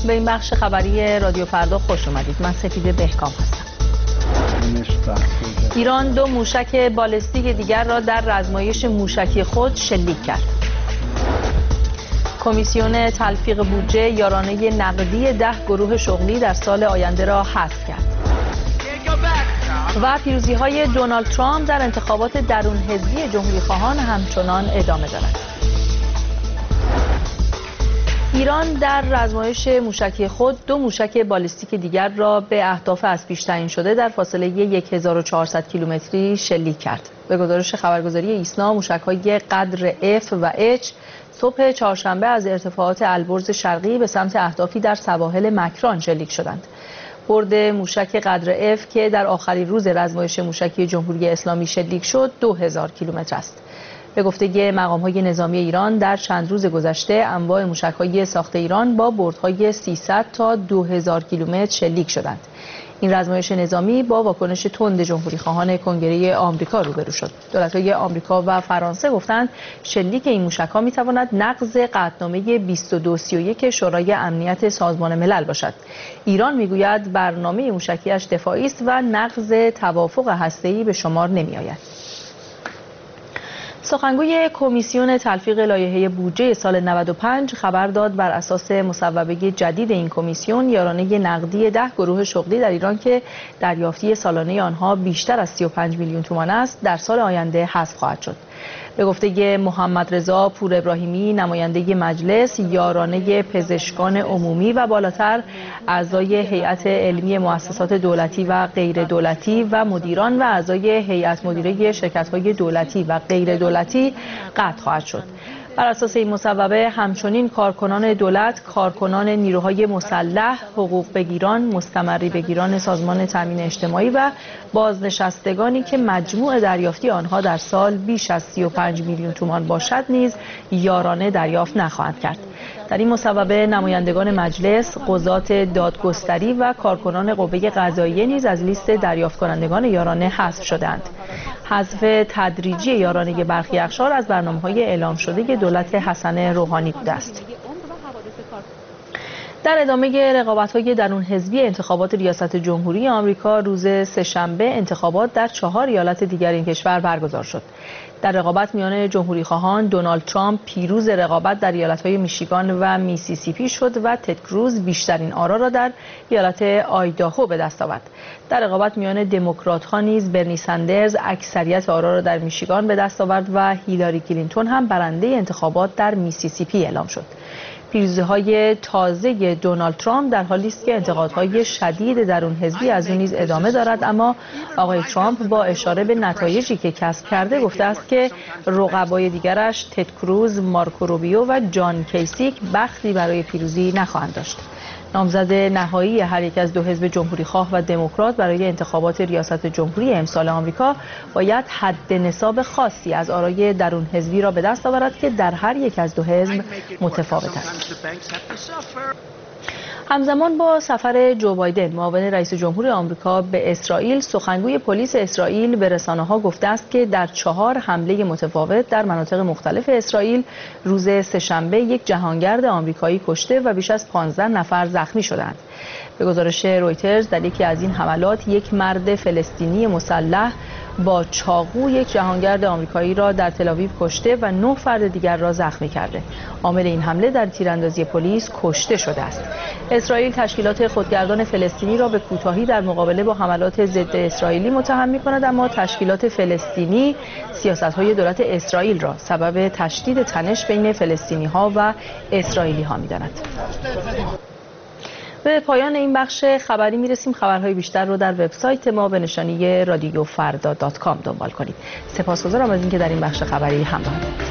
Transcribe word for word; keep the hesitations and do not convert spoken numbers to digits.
به این بخش خبری رادیو فردا خوش اومدید. من سپیده بهکام هستم. ایران دو موشک بالستیک دیگر را در رزمایش موشکی خود شلیک کرد. کمیسیون تلفیق بودجه یارانه نقدی ده گروه شغلی در سال آینده را حذف کرد. و پیروزی‌های دونالد ترامپ در انتخابات درون حزبی جمهوری‌خواهان همچنان ادامه دارد. ایران در رزمایش موشکی خود دو موشک بالستیک دیگر را به اهداف از پیش تعیین شده در فاصله هزار و چهارصد کیلومتری شلیک کرد. به گزارش خبرگزاری ایسنا، موشک‌های قدر F و H صبح چهارشنبه از ارتفاعات البرز شرقی به سمت اهدافی در سواحل مکران شلیک شدند. برد موشک قدر F که در آخرین روز رزمایش موشکی جمهوری اسلامی شلیک شد دو هزار کیلومتر است. به گفته مقام‌های نظامی ایران در چند روز گذشته انواع موشک‌های ساخت ایران با بردهای سیصد تا دو هزار کیلومتر شلیک شدند. این رزمایش نظامی با واکنش تند جمهوری‌خواهان کنگره آمریکا روبرو شد. دولت‌های آمریکا و فرانسه گفتند شلیک این موشک‌ها می‌تواند نقض قطعنامه بیست و دو سی و یک شورای امنیت سازمان ملل باشد. ایران می‌گوید برنامه موشکی‌اش دفاعی است و نقض توافق هسته‌ای به شمار نمی‌آید. سخنگوی کمیسیون تلفیق لایحه بودجه سال نود و پنج خبر داد بر اساس مصوبه جدید این کمیسیون یارانه نقدی ده گروه شغلی در ایران که دریافتی سالانه آنها بیشتر از سی و پنج میلیون تومان است در سال آینده حذف خواهد شد. به گفته محمد رضا پور ابراهیمی نماینده مجلس، یارانه پزشکان عمومی و بالاتر اعضای هیئت علمی مؤسسات دولتی و غیر دولتی و مدیران و اعضای هیئت مدیره شرکت‌های دولتی و غیر دولتی قطع خواهد شد. بر اساس این مصوبه همچنین کارکنان دولت، کارکنان نیروهای مسلح، حقوق بگیران، مستمری بگیران سازمان تامین اجتماعی و بازنشستگانی که مجموع دریافتی آنها در سال بیش از سی و پنج میلیون تومان باشد نیز یارانه دریافت نخواهند کرد. در این مصوبه نمایندگان مجلس، قضات دادگستری و کارکنان قوه قضاییه نیز از لیست دریافت کنندگان یارانه حذف شدند. حذف تدریجی یارانه برخی اقشار از برنامه‌های اعلام شده دولت حسن روحانی بوده است. در ادامه رقابت‌های درون حزبی انتخابات ریاست جمهوری آمریکا روز سه‌شنبه انتخابات در چهار ایالت دیگر این کشور برگزار شد. در رقابت میان جمهوری‌خواهان دونالد ترامپ پیروز رقابت در ایالت‌های میشیگان و میسیسیپی شد و تد کروز بیشترین آرا را در ایالت آیداهو به دست آورد. در رقابت میان دموکرات‌ها نیز برنی سندرز اکثریت آرا را در میشیگان به دست آورد و هیلاری کلینتون هم برنده انتخابات در میسیسیپی اعلام شد. پیروزی‌های تازه دونالد ترامپ در حالی است که انتقادهای شدید درون حزبی از او نیز ادامه دارد، اما آقای ترامپ با اشاره به نتایجی که کسب کرده گفته است که رقبای دیگرش تد کروز، مارکو روبیو و جان کیسیک بختی برای پیروزی نخواهند داشت. نامزد نهایی هر یک از دو حزب جمهوری‌خواه و دموکرات برای انتخابات ریاست جمهوری امسال آمریکا باید حد نصاب خاصی از آرای درون حزبی را به دست آورد که در هر یک از دو حزب متفاوت است. همزمان با سفر جو بایدن معاون رئیس جمهور آمریکا به اسرائیل، سخنگوی پلیس اسرائیل به رسانه‌ها گفته است که در چهار حمله متفاوت در مناطق مختلف اسرائیل روز سه‌شنبه یک جهانگرد آمریکایی کشته و بیش از پانزده نفر زخمی شدند. به گزارش رویترز در یکی از این حملات یک مرد فلسطینی مسلح با چاقو یک جهانگرد آمریکایی را در تل‌آویو کشته و نه فرد دیگر را زخمی کرده. عامل این حمله در تیراندازی پلیس کشته شده است. اسرائیل تشکیلات خودگردان فلسطینی را به کوتاهی در مقابله با حملات ضد اسرائیلی متهم می‌کند، اما تشکیلات فلسطینی سیاست‌های دولت اسرائیل را سبب تشدید تنش بین فلسطینی‌ها و اسرائیلی‌ها می‌داند. به پایان این بخش خبری میرسیم. خبرهای بیشتر رو در وبسایت ما به نشانی رادیو فردا دات کام دنبال کنید. سپاسگزارم از اینکه در این بخش خبری همراه بودید.